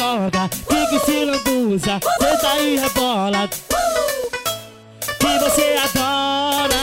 joga, fica e se lambuza, senta e rebola, que você adora.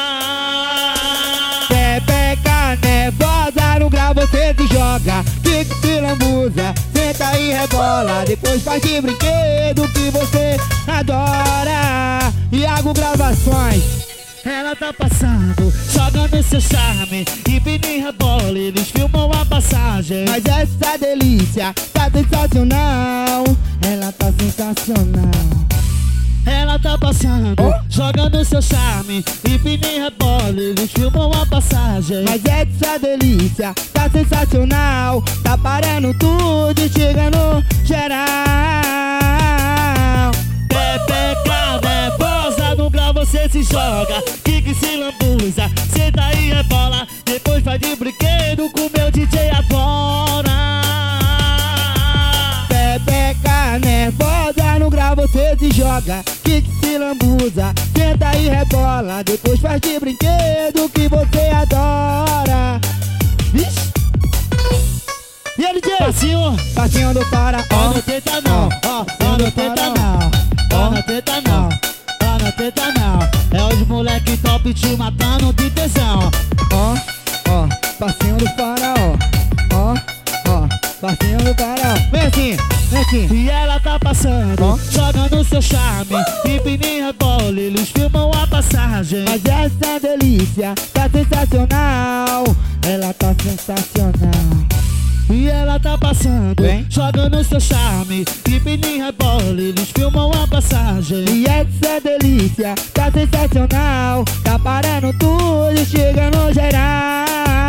Pepeca nervosa, no grau você se joga, fica e se lambuza, senta e rebola, depois faz de brinquedo que você adora. Iago Gravações. Ela tá passando, jogando seu charme, empina e rebola, eles filmam a passagem. Mas essa delícia tá sensacional, ela tá sensacional. Ela tá passando, jogando seu charme, empina e rebola, eles filmam a passagem. Mas essa delícia tá sensacional, tá parando tudo e chegando geral. Pepeca nervosa, no grau você se joga, fica e se lambuza, senta e rebola, depois vai de brinquedo com meu DJ agora. Pepeca nervosa, no grau você se joga, fica e se lambuza, senta e rebola, depois faz de brinquedo que você adora. Vixe! E aí, DJ? Passinho, Passinho do Faraó. ó não tenta não, ó não tenta não, ó não tenta não, ó não tenta não. É os moleque top te matando de tesão. Ó, ó, passinho do Faraó. Ó, ó, passinho do Faraó. Vem assim, vem aqui. E ela tá passando, jogando seu charme, empina e rebola, eles filmam a passagem. Mas essa delícia tá sensacional, ela tá sensacional. E ela tá passando, Vem. jogando seu charme, empina e rebola, eles filmam a passagem. E essa delícia tá sensacional, tá parando tudo e chegando geral.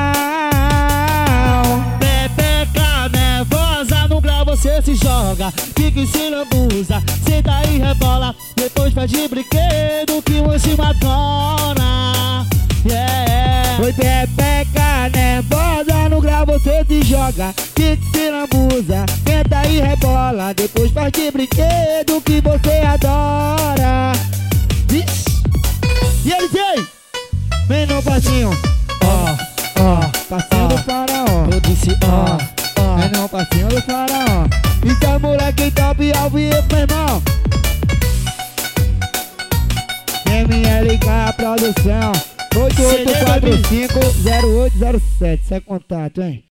Pepeca nervosa, no grau você se joga, fica e se lambuza, senta e rebola, depois faz de brinquedo que você adora. Yeah. Oi, Pepeca nervosa, no grau você se joga, fica e se lambuza, senta e rebola, depois faz de brinquedo que você adora. Vixe. E aí, DJ? Vem no passinho. Ó, passinho do Faraó. Eu disse ó, Vem no passinho do Faraó. Então, moleque top ao vivo, meu irmão. MLK Produção 8845-0807. Isso é contato, hein?